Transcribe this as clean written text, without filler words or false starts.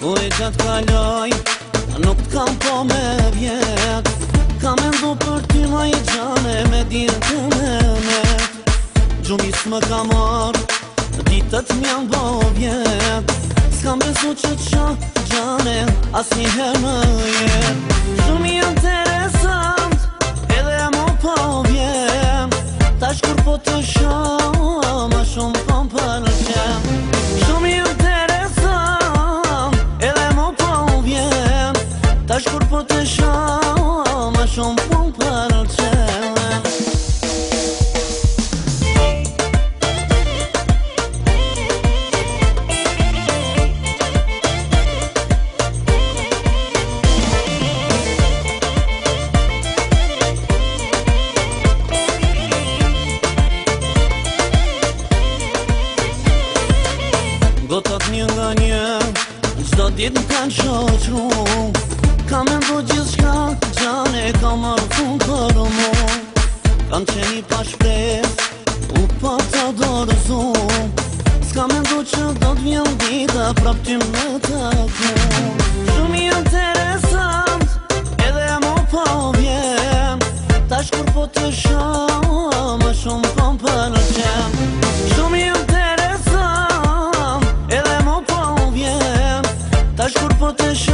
U e gjatë kaloj, nuk t'kam po me vjet. Kam mendu për ty ma i gjane, me dirë të menet. Gjumis më ka marrë, ditët m'jan bo vjet. S'kam besu që t'qa gjane, as njëherë më jet. Shumë interesant, edhe mo po vjen. Tash kur po të shoh, ma shumë po m'pëlqen. Shumë interesant, edhe mo po vjen. Tash kur po të shoh, ma shumë po m'pëlqen. Gotat një nga një, gjdo dit m'kan shoqru. Kam mendu gjithçka, gjane ka marrë fund për mu. Kam qeni pa shpres, u pa ta dorëzu. S'kam mendu që do t'vjen dita prap ty me taku. Shumë interesant, edhe mo po vjen. Tash kur po të shoh, ma shumë po m'pëlqen. Shumë interesant, tash kur po të shoh